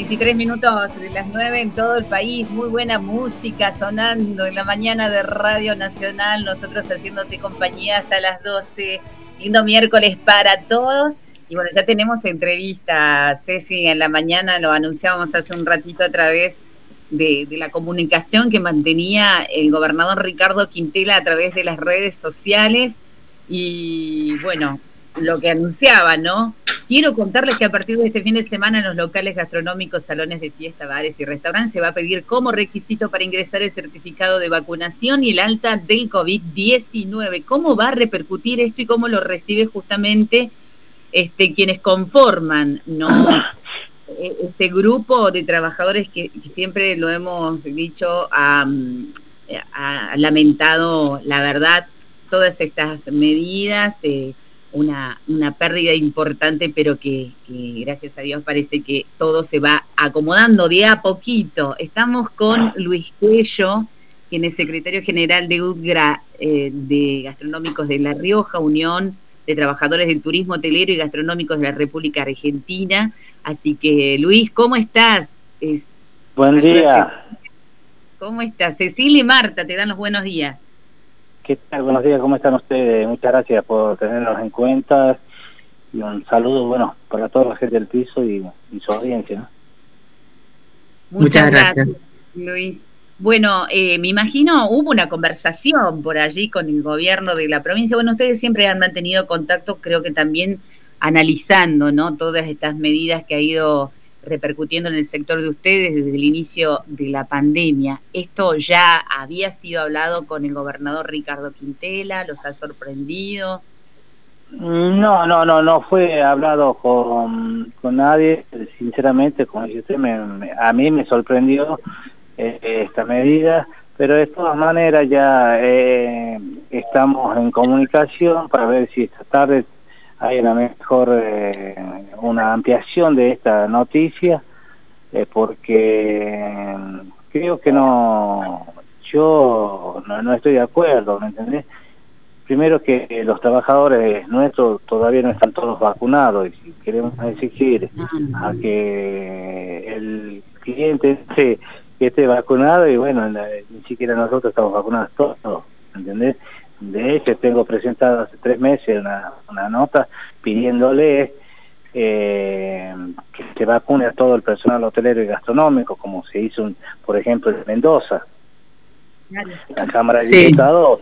23 minutos de las 9 en todo el país. Muy buena música sonando en la mañana de Radio Nacional. Nosotros haciéndote compañía hasta las 12. Lindo miércoles para todos. Y bueno, ya tenemos entrevista, Ceci, en la mañana. Lo anunciábamos hace un ratito a través de la comunicación que mantenía el gobernador Ricardo Quintela a través de las redes sociales. Y bueno, lo que anunciaba, ¿no? Quiero contarles que a partir de este fin de semana en los locales gastronómicos, salones de fiesta, bares y restaurantes se va a pedir como requisito para ingresar el certificado de vacunación y el alta del COVID-19. ¿Cómo va a repercutir esto y cómo lo recibe justamente quienes conforman, ¿no? Este grupo de trabajadores que siempre lo hemos dicho, ha lamentado, la verdad, todas estas medidas, una pérdida importante, pero que gracias a Dios parece que todo se va acomodando de a poquito. Estamos con Luis Cuello, quien es secretario general de UTGRA, de Gastronómicos de La Rioja, Unión de Trabajadores del Turismo Hotelero y Gastronómicos de la República Argentina. Así que, Luis, ¿cómo estás? Buen día. ¿Cómo estás? Cecilia y Marta te dan los buenos días. ¿Qué tal? Buenos días, ¿cómo están ustedes? Muchas gracias por tenernos en cuenta y un saludo, bueno, para toda la gente del piso y su audiencia, ¿no? Muchas gracias, Luis. Bueno, me imagino hubo una conversación por allí con el gobierno de la provincia. Bueno, ustedes siempre han mantenido contacto, creo que también analizando, ¿no? Todas estas medidas que ha ido repercutiendo en el sector de ustedes desde el inicio de la pandemia. ¿Esto ya había sido hablado con el gobernador Ricardo Quintela? ¿Los ha sorprendido? No fue hablado con nadie, sinceramente, como dice usted, a mí me sorprendió esta medida, pero de todas maneras ya estamos en comunicación para ver si esta tarde hay a lo mejor una ampliación de esta noticia, porque creo que yo no estoy de acuerdo, ¿me entendés? Primero que los trabajadores nuestros todavía no están todos vacunados y queremos exigir a que el cliente esté vacunado y bueno, ni siquiera nosotros estamos vacunados todos, ¿entendés? De hecho, tengo presentado hace 3 meses una nota pidiéndole que se vacune a todo el personal hotelero y gastronómico, como se hizo, por ejemplo, en Mendoza. La Cámara de Diputados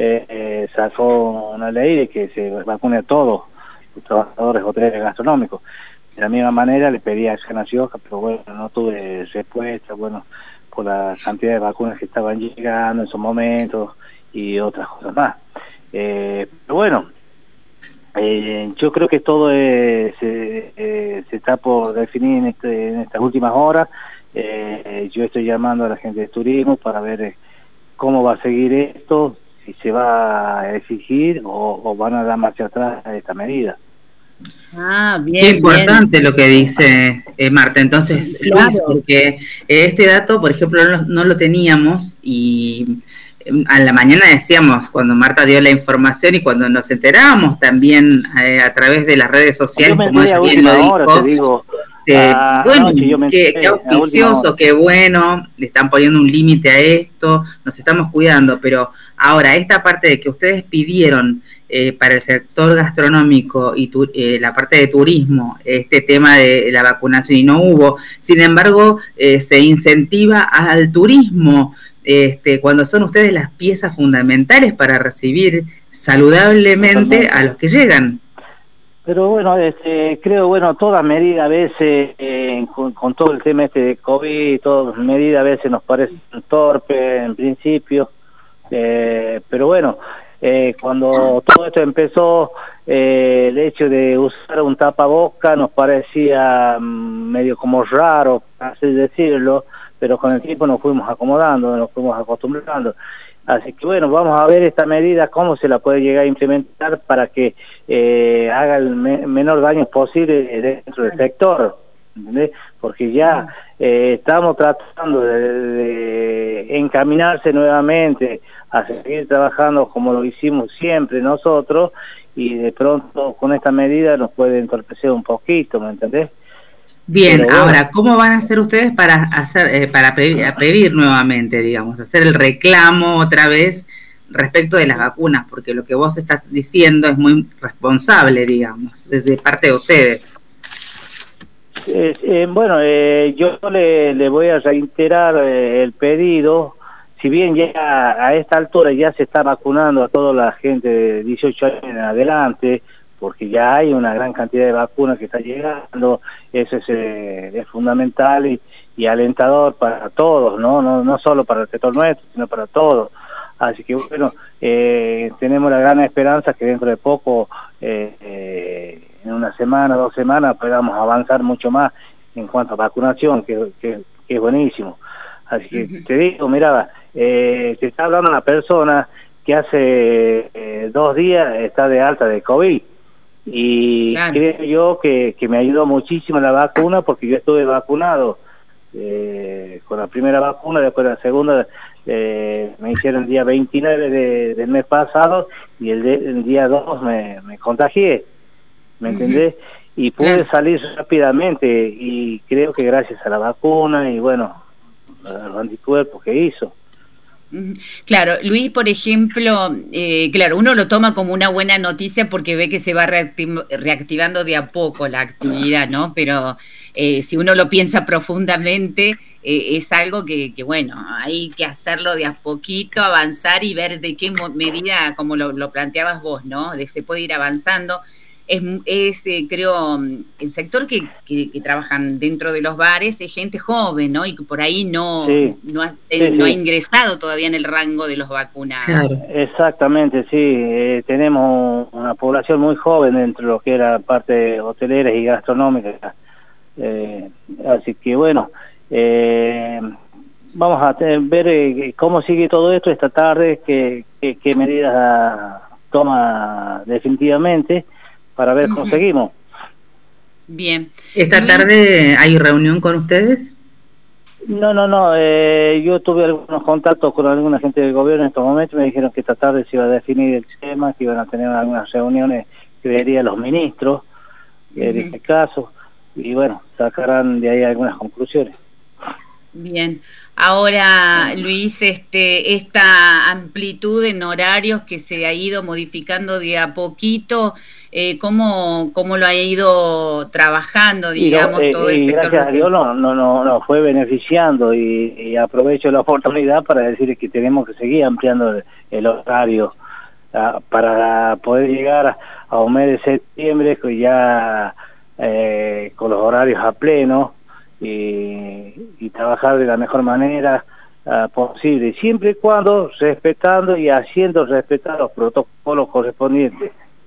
sacó una ley de que se vacune a todos los trabajadores hoteleros y gastronómicos. De la misma manera le pedí a Acción Nacional, pero bueno, no tuve respuesta, bueno, por la cantidad de vacunas que estaban llegando en esos momentos y otras cosas más. Pero bueno, yo creo que todo se está por definir en estas últimas horas. Yo estoy llamando a la gente de turismo para ver cómo va a seguir esto, si se va a exigir o van a dar marcha atrás a esta medida. Bien. Qué importante lo que dice Marta. Entonces, claro, Luis, porque este dato, por ejemplo, no lo teníamos y a la mañana decíamos, cuando Marta dio la información y cuando nos enterábamos también a través de las redes sociales, como ella bien lo dijo, bueno, qué auspicioso, qué bueno, le están poniendo un límite a esto, nos estamos cuidando, pero ahora, esta parte de que ustedes pidieron para el sector gastronómico y la parte de turismo, este tema de la vacunación y no hubo, sin embargo, se incentiva al turismo, cuando son ustedes las piezas fundamentales para recibir saludablemente a los que llegan. Pero bueno, creo, bueno, todas medidas a veces, con todo el tema de COVID, todas medidas a veces nos parecen torpes en principio, pero bueno, cuando todo esto empezó, el hecho de usar un tapaboca nos parecía medio como raro, así decirlo, pero con el tiempo nos fuimos acomodando, nos fuimos acostumbrando. Así que bueno, vamos a ver esta medida, cómo se la puede llegar a implementar para que haga el menor daño posible dentro del sector, ¿entendés? Porque ya estamos tratando de encaminarse nuevamente a seguir trabajando como lo hicimos siempre nosotros, y de pronto con esta medida nos puede entorpecer un poquito, ¿me entendés? Bien, bueno. Ahora, ¿cómo van a hacer ustedes para hacer, para pedir nuevamente, digamos, hacer el reclamo otra vez respecto de las vacunas? Porque lo que vos estás diciendo es muy responsable, digamos, desde parte de ustedes. Bueno, yo le voy a reiterar el pedido. Si bien ya a esta altura ya se está vacunando a toda la gente de 18 años en adelante, porque ya hay una gran cantidad de vacunas que está llegando, eso es fundamental y alentador para todos, no solo para el sector nuestro, sino para todos. Así que bueno, tenemos la gran esperanza que dentro de poco, en una semana, 2 semanas, podamos avanzar mucho más en cuanto a vacunación, que es buenísimo. Así que te digo, mira, te está hablando una persona que hace 2 días está de alta de COVID. Y claro, creo yo que me ayudó muchísimo la vacuna, porque yo estuve vacunado con la primera vacuna, después la segunda me hicieron el día 29 del mes pasado, y el día 2 me contagié, ¿me entendés? Y pude salir rápidamente, y creo que gracias a la vacuna y bueno, a los anticuerpos que hizo. Claro, Luis, por ejemplo, claro, uno lo toma como una buena noticia porque ve que se va reactivando de a poco la actividad, ¿no? Pero si uno lo piensa profundamente, es algo que, bueno, hay que hacerlo de a poquito, avanzar y ver de qué medida, como lo planteabas vos, ¿no? Se puede ir avanzando. Creo, el sector que trabajan dentro de los bares es gente joven, ¿no? Y que por ahí no ha ingresado todavía en el rango de los vacunados. Claro. Exactamente, sí. Tenemos una población muy joven dentro de lo que era parte hotelera y gastronómica. Así que bueno, vamos a ver cómo sigue todo esto esta tarde, qué medidas toma definitivamente, para ver cómo seguimos. Bien. ¿Esta tarde hay reunión con ustedes? No, yo tuve algunos contactos con alguna gente del gobierno en estos momentos, me dijeron que esta tarde se iba a definir el tema, que iban a tener algunas reuniones, que verían los ministros, en este caso, y bueno, sacarán de ahí algunas conclusiones. Bien. Ahora, Luis, esta amplitud en horarios que se ha ido modificando de a poquito, ¿cómo lo ha ido trabajando, digamos, todo el sector? Gracias a Dios nos fue beneficiando, y aprovecho la oportunidad para decir que tenemos que seguir ampliando el horario para poder llegar a un mes de septiembre ya con los horarios a pleno, y trabajar de la mejor manera posible, siempre y cuando respetando y haciendo respetar los protocolos correspondientes.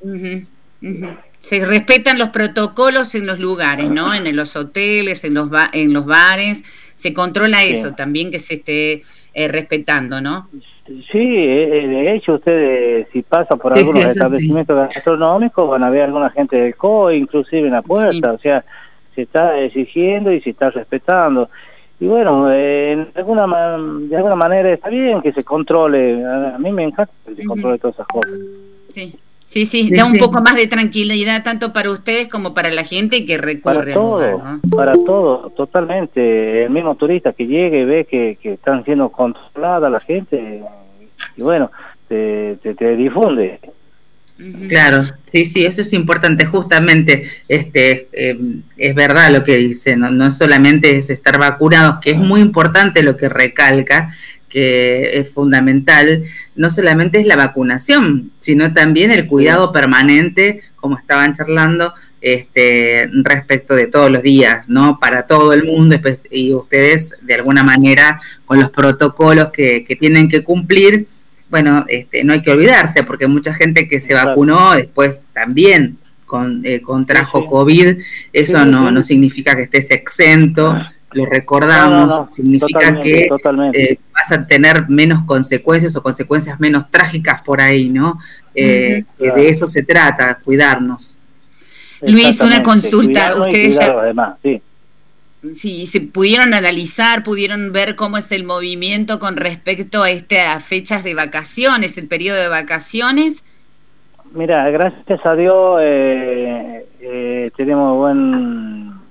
Se respetan los protocolos en los lugares, ¿no? En los hoteles, en los bares, se controla eso también, que se esté respetando, ¿no? Sí, de hecho ustedes si pasan por algunos establecimientos gastronómicos van a ver a alguna gente del COE inclusive en la puerta, o sea, se está exigiendo y se está respetando. Y bueno, de alguna manera está bien que se controle. A mí me encanta que se controle todas esas cosas. Sí, da un poco más de tranquilidad tanto para ustedes como para la gente que recurre. Para todo, totalmente. El mismo turista que llegue y ve que están siendo controlada la gente, y bueno, te difunde. Claro, sí, eso es importante, justamente, es verdad lo que dice, no solamente es estar vacunados, que es muy importante lo que recalca, que es fundamental, no solamente es la vacunación, sino también el cuidado permanente, como estaban charlando, respecto de todos los días, ¿no? Para todo el mundo, y ustedes, de alguna manera, con los protocolos que tienen que cumplir. Bueno, no hay que olvidarse, porque mucha gente que se vacunó después también contrajo COVID, eso no significa que estés exento, lo recordamos, significa que vas a tener menos consecuencias o consecuencias menos trágicas por ahí, ¿no? Que de eso se trata, cuidarnos. Luis, una consulta, ustedes ya... además, Sí, se pudieron analizar, pudieron ver cómo es el movimiento con respecto a estas fechas de vacaciones, el periodo de vacaciones. Mira, gracias a Dios tenemos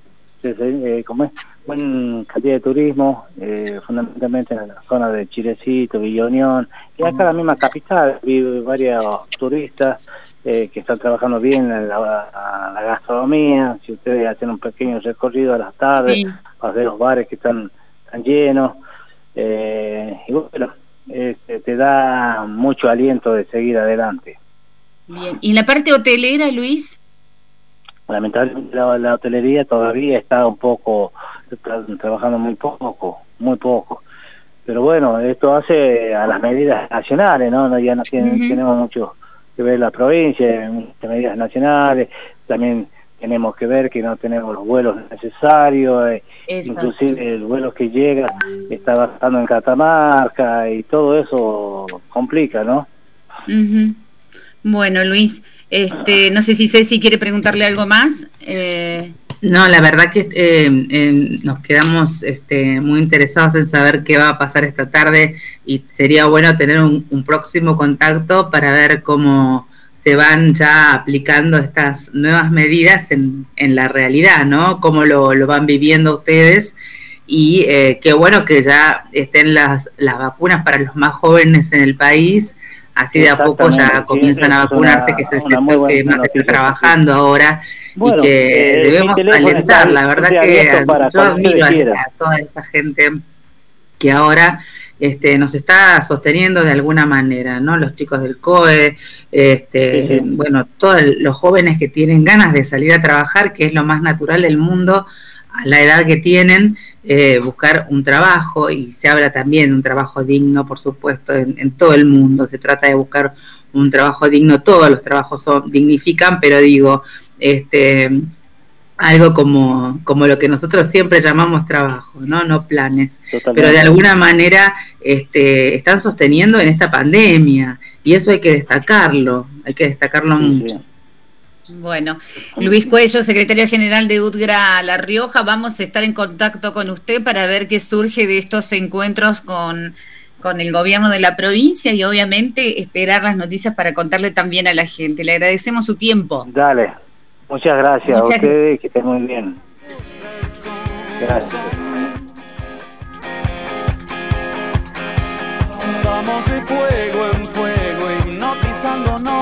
como es, buena cantidad de turismo, fundamentalmente en la zona de Chilecito, Villa Unión, y acá en la misma capital vive varios turistas que están trabajando bien en la gastronomía. Si ustedes hacen un pequeño recorrido a las tardes, Sí. a ver los bares que están llenos, y bueno, te da mucho aliento de seguir adelante. Bien. ¿Y en la parte hotelera, Luis? Lamentablemente la hotelería todavía está trabajando muy poco. Pero bueno, esto hace a las medidas nacionales, ¿no? Ya no tenemos mucho que ver la provincia, muchas medidas nacionales, también tenemos que ver que no tenemos los vuelos necesarios, inclusive el vuelo que llega está bajando en Catamarca y todo eso complica, ¿no? Bueno, Luis, no sé si Ceci quiere preguntarle algo más. No, la verdad que nos quedamos muy interesados en saber qué va a pasar esta tarde y sería bueno tener un próximo contacto para ver cómo se van ya aplicando estas nuevas medidas en la realidad, ¿no? Cómo lo van viviendo ustedes y qué bueno que ya estén las vacunas para los más jóvenes en el país. Así de a poco ya comienzan a vacunarse, que es el sector que más está trabajando ahora, bueno, y que debemos alentar. La verdad que yo admiro a toda esa gente que ahora nos está sosteniendo de alguna manera, ¿no? Los chicos del COE, bueno, todos los jóvenes que tienen ganas de salir a trabajar, que es lo más natural del mundo, a la edad que tienen, buscar un trabajo, y se habla también de un trabajo digno, por supuesto, en todo el mundo. Se trata de buscar un trabajo digno, todos los trabajos dignifican, pero digo, algo como lo que nosotros siempre llamamos trabajo, no planes. Totalmente. Pero de alguna manera están sosteniendo en esta pandemia, y eso hay que destacarlo mucho. Bueno, Luis Cuello, secretario general de UTGRA La Rioja, vamos a estar en contacto con usted para ver qué surge de estos encuentros con el gobierno de la provincia y obviamente esperar las noticias para contarle también a la gente. Le agradecemos su tiempo. Dale, muchas gracias a ustedes, que estén muy bien. Gracias. Vamos de fuego en fuego, hipnotizándonos.